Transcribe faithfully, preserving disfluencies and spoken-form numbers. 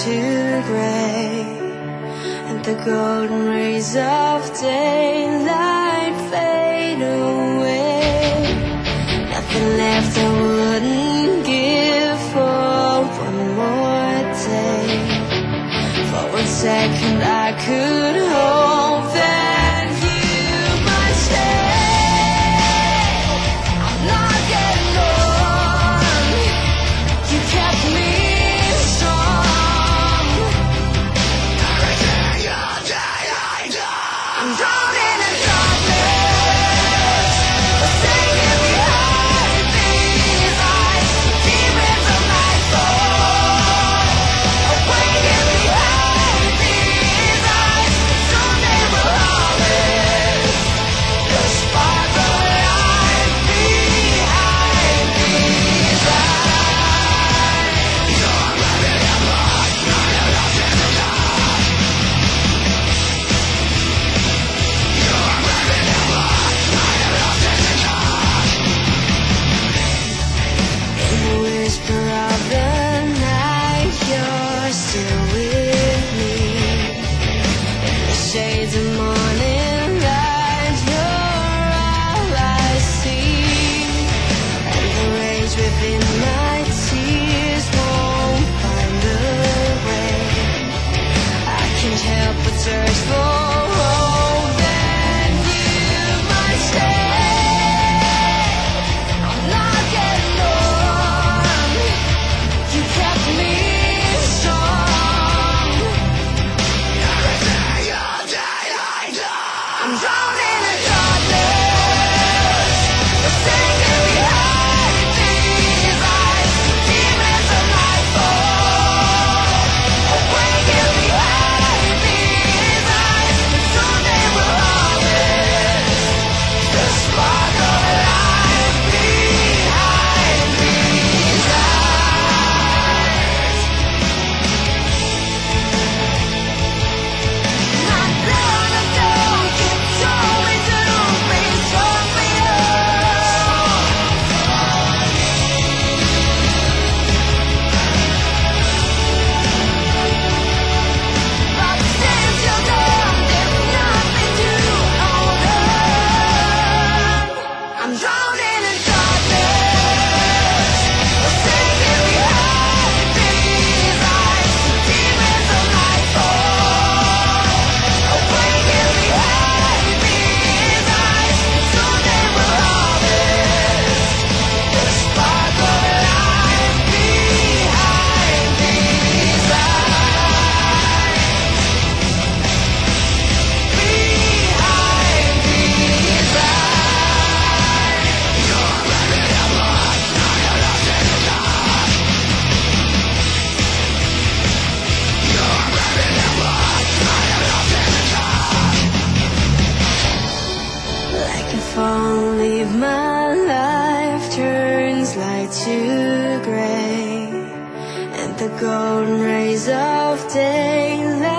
to gray, and the golden rays of daylight fade away. Nothing left I wouldn't give for one more day. For one second I could hope that you might stay. I'm not getting on. You kept me strong. Everything you did I done. I'm drawn in the darkness, forsaken behind these eyes. Demons of my soul, awaken behind these eyes. Soon they will harvest the spark of life behind these eyes. You're ready to lost, not lost in the dark. You're ready to lost, not lost in the dark. In the whisper of the night, you're still with me. In the shades of morning light, you're all I see. And the rage within my tears won't find a way. I can't help but search for hope that you might stay. I'm not getting on. You kept me strong. Everything you did I done. I'm drawn in the darkness, forsaken behind these eyes. Demons of my soul, awaken behind these eyes. Soon they will harvest the spark of life behind these eyes. Not long ago, you told me to be strong for you. But since you're gone, there's nothing to hold on. I'm drawn in the darkness, forsaken behind these eyes. Demons of my soul, awaken behind these eyes. Soon they will harvest the spark of life behind these eyes. Behind these eyes. You're ready to lost, not lost in the dark. You're ready to lost, not lost in the dark. Like a fall leaf, my life turns light to gray, and the golden rays of daylight